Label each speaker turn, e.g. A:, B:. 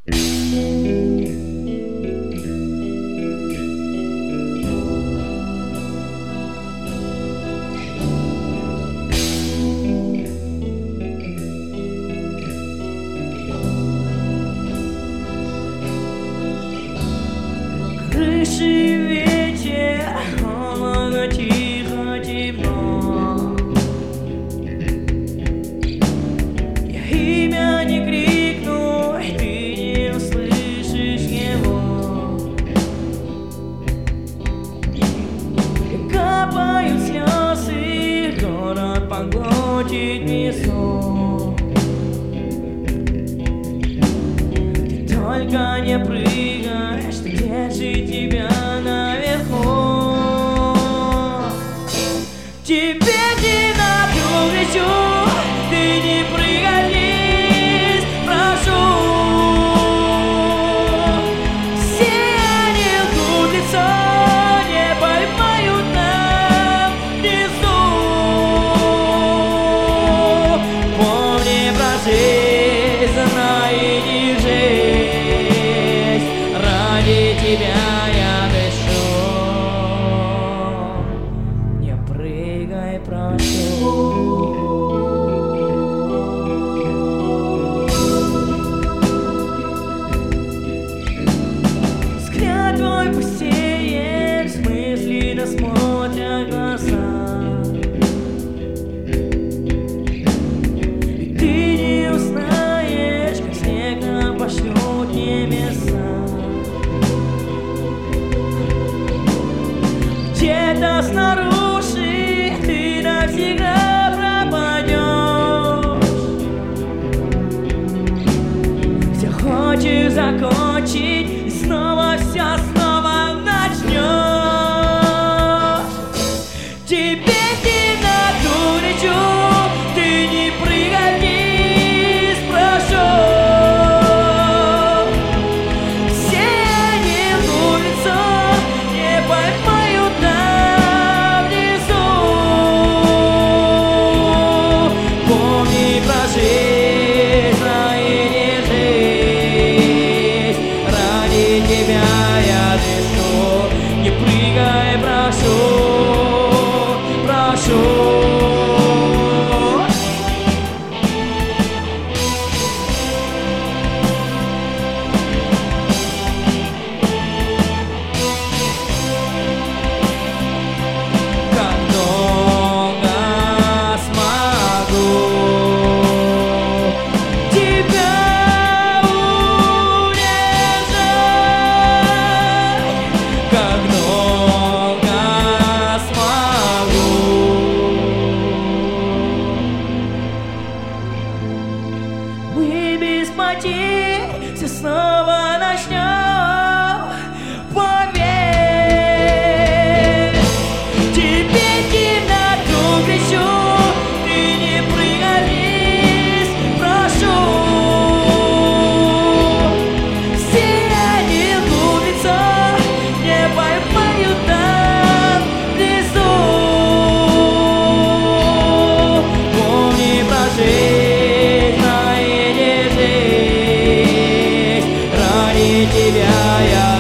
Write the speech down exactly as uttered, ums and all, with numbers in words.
A: Крыши ветер, холодно, тихо, темно. Я имя не крикну, ты не услышишь его. И капают слезы, город поглотит песок. Ты только не прыгаешь, что держит тебя наверху. Теперь не надо лечу, ты не прыгай вниз, прошу. Все они лгут лицо, не поймают нам внизу. Помни про жизнь, знай и не жизнь. Ради тебя я дышу. Не прыгай, прошу. Взгляд твой пустеет, смысленно смотрят глаза. И ты не узнаешь, как снег обошьет небеса. Где-то снаружи ты навсегда пропадешь. Все хочешь закончить и снова все снова начнешь. Теперь ты на лечу, ты не прыгай вниз, прошу. Все они лгут лицо, не поймают там внизу. Помни про жизнь, знай и не жизнь. Ради тебя я дышу. Не прыгай, прошу, прошу. Как долго смогу тебя удержать? Как долго смогу? Мы без потерь все снова начнем. Поверь, теперь темноту кричу, ты не прыгай вниз, прошу. Все они лгут лицо, не поймают там внизу. Помни про жизнь, знай и не жизнь. Ради тебя я